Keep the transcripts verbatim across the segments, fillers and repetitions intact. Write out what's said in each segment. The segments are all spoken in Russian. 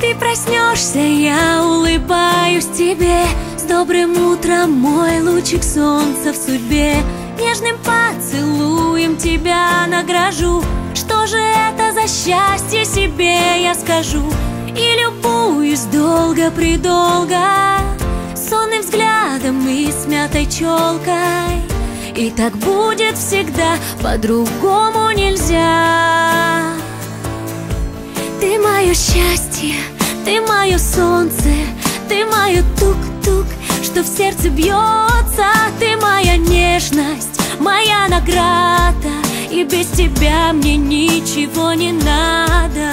Ты проснешься, я улыбаюсь тебе. С добрым утром, мой лучик солнца в судьбе. Нежным поцелуем тебя награжу. Что же это за счастье, себе я скажу. И любуюсь долго-предолго сонным взглядом и смятой челкой. И так будет всегда, по-другому нельзя. Ты мое счастье, ты мое солнце, ты мое тук-тук, что в сердце бьется. Ты моя нежность, моя награда, и без тебя мне ничего не надо.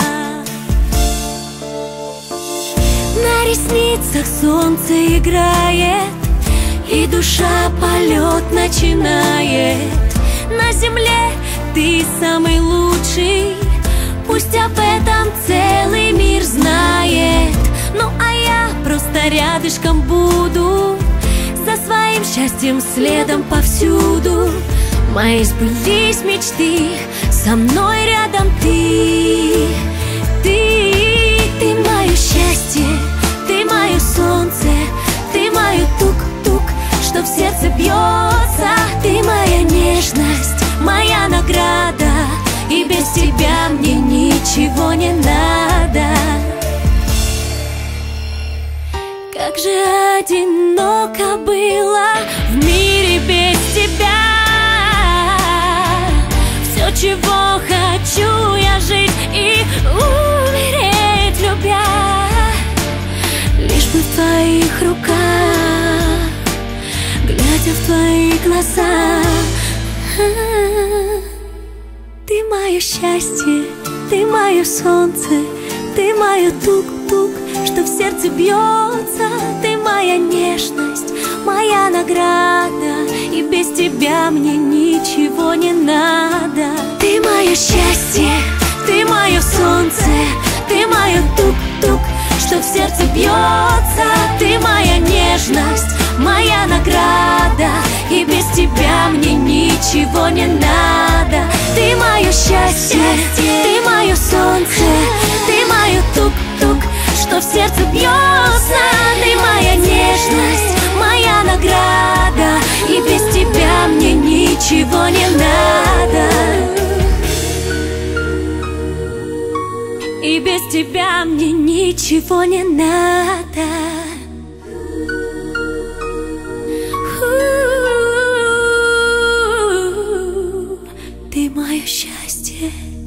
На ресницах солнце играет, и душа полет начинает. На земле ты самый лучший, пусть об этом целый мир знает. Ну а я просто рядышком буду, за своим счастьем следом повсюду. Мои сбылись мечты, со мной рядом ты. Ты, ты мое счастье, ты мое солнце, ты мое тук-тук, что в сердце бьется. Ты моя нежность, моя награда, и без тебя мне ничего не надо. Как же одиноко было в мире без тебя. Все, чего хочу я жить и умереть любя, лишь бы в твоих руках, глядя в твои глаза. Ты мое счастье, ты мое солнце, ты мое тук-тук, что в сердце бьется. Ты моя нежность, моя награда, и без тебя мне ничего не надо. Ты мое счастье, ты мое солнце, ты мое тук-тук, что в сердце бьется. Ты моя нежность, моя награда, и без тебя мне ничего не надо. Ты мое счастье, ты мое солнце, ты мое тук-тук, что в сердце бьется. Ты моя нежность, моя награда, и без тебя мне ничего не надо. И без тебя мне ничего не надо. Ты мое счастье.